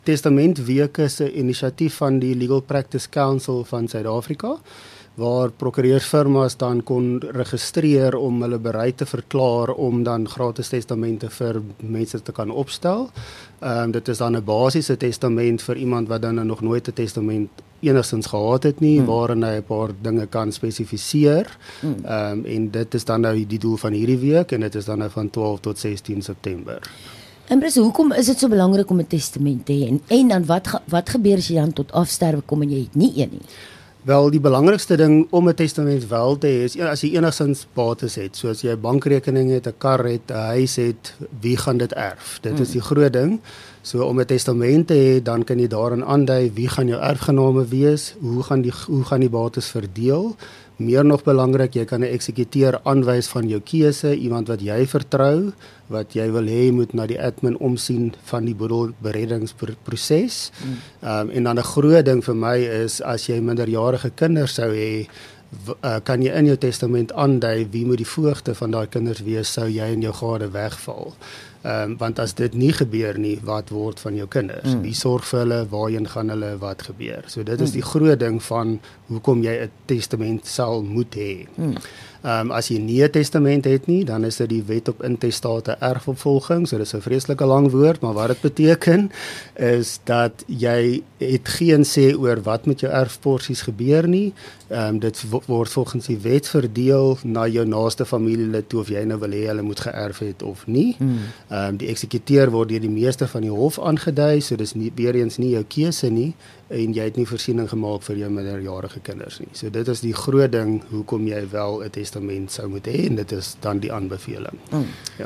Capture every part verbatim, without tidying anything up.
Testamentweek is 'n inisiatief van die Legal Practice Council van Suid-Afrika, waar prokureursfirmas dan kon registreer om hulle bereid te verklaar om dan gratis testamente vir mense te kan opstel. Um, dit is dan 'n basiese testament vir iemand wat dan nog nooit 'n testament enigstens gehad het nie, hmm. waarin hy 'n paar dinge kan spesifiseer. Hmm. Um, en dit is dan nou die doel van hierdie week, en dit is dan nou van twaalf tot sestien September. En Bruce, hoekom is dit so belangrik om 'n testament te hê? En, en dan wat, wat gebeur as jy dan tot afsterwe kom en jy het nie een nie? Wel, die belangrikste ding om 'n testament wel te hê is as jy enigstens bates het, soos jy 'n bankrekening het, 'n kar het, 'n huis het, wie gaan dit erf? Dit hmm. is die groot ding. So om 'n testament te hê, dan kan jy daarin aandui wie gaan jou erfgename wees, hoe gaan die hoe gaan die bates verdeel? Meer nog belangrik, jy kan 'n eksekuteur aanwys van jou keuse, iemand wat jy vertrou, wat jy wil hê moet na die admin omsien van die boedelbereddingsproses. Mm. Um, en dan 'n groot ding vir my is, as jy minderjarige kinders sou hê, uh, kan jy in jou testament aandui wie moet die voogte van daai kinders wees, sou jy en jou gade wegval. Um, want as dit nie gebeur nie, wat word van jou kinders? Mm. Wie sorg vir hulle, waarheen gaan hulle, wat gebeur? So dit is die groot ding van hoekom jy 'n testament sal moet hê. Mm. Um, as jy nie 'n testament het nie, dan is dit die wet op intestate erfopvolging. So dit is 'n vreeslike lang woord, maar wat dit beteken is dat jy het geen sê oor wat met jou erfporsies gebeur nie. Um, dit word volgens die wet verdeel na jou naaste familielid toe, of jy nou wil hê hulle moet geërf het of nie. Mm. Um, die eksekuteur word deur die meester van die hof aangedui, so dis nie weer eens nie jou keuse nie, en jy het nie voorsiening gemaak vir jou minderjarige kinders nie. So dit is die groot ding hoekom jy wel 'n testament sou moet hê, en dit is dan die aanbeveling. Mm. Ja.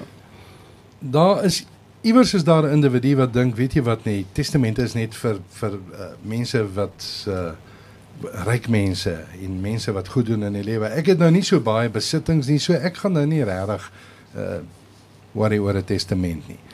Daar is iewers is daar 'n individu wat dink, weet jy wat nie, testamente is net vir vir uh, mense wat uh, ryk mense en mense wat goed doen in die lewe. Ek het nou nie so baie besittings nie, so ek gaan nou nie regtig uh, worry oor 'n testament nie.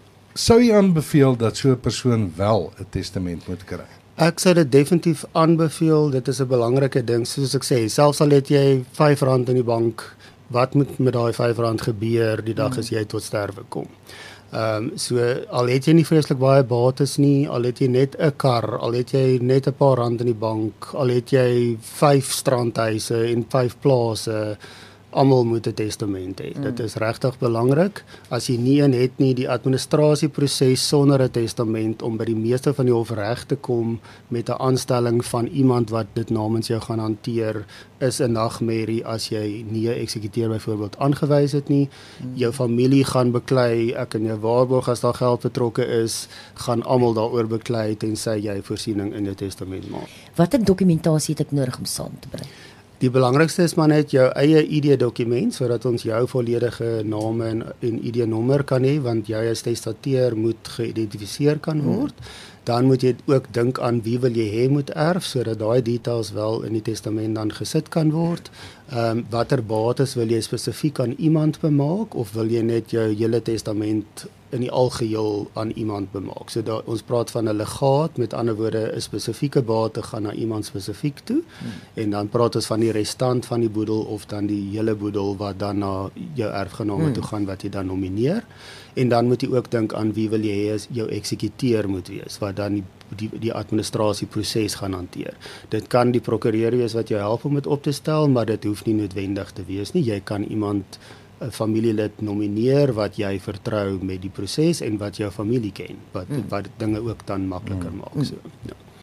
Sou jy aanbeveel dat so 'n persoon wel 'n testament moet kry? Ek sou dit definitief aanbeveel. Dit is 'n belangrike ding. Soos ek sê, selfs al het jy vyf rand in die bank, wat moet met daai vyf rand gebeur die dag as jy tot sterwe kom? Ehm um, so al het jy nie vreeslik baie bates nie, al het jy net 'n kar, al het jy net 'n paar rand in die bank, al het jy vyf strandhuise en vyf plase, almal moet 'n testament hê. Mm. Dit is regtig belangrik. As jy nie een het nie, die administrasieproses sonder 'n testament om by die meeste van die hof reg te kom met 'n aanstelling van iemand wat dit namens jou gaan hanteer, is 'n nagmerrie as jy nie 'n eksekuteur byvoorbeeld aangewys het nie. Mm. Jou familie gaan beklei, ek en jou waarborg as daar geld betrokke is, gaan almal daaroor beklei tensy jy voorsiening in jou testament maak. Watter dokumentasie het ek nodig om saam te bring? Die belangrikste is maar net jou eie I D-dokument, sodat ons jou volledige name en, en I D-nommer kan hê, want jy as testateur moet geïdentifiseer kan word. Hmm. Dan moet jy ook dink aan wie wil jy hê moet erf, sodat daai details wel in die testament dan gesit kan word. Ehm um, watter bates wil jy spesifiek aan iemand bemaak, of wil jy net jou hele testament in die algeheel aan iemand bemaak? So daar, ons praat van 'n legaat, met ander woorde 'n spesifieke bate gaan na iemand spesifiek toe, hmm. en dan praat ons van die restant van die boedel of dan die hele boedel wat dan na jou erfgename hmm. toe gaan wat jy dan nomineer. En dan moet jy ook dink aan wie wil jy hê as jou eksekuteur moet wees, wat dan die die, die administrasieproses gaan hanteer. Dit kan die prokureur wees wat jou help om dit op te stel, maar dit hoef nie noodwendig te wees nie. Jy kan iemand, 'n familielid nomineer wat jy vertrou met die proses en wat jou familie ken, wat, hmm. wat dinge ook dan makliker hmm. maak. So, ja.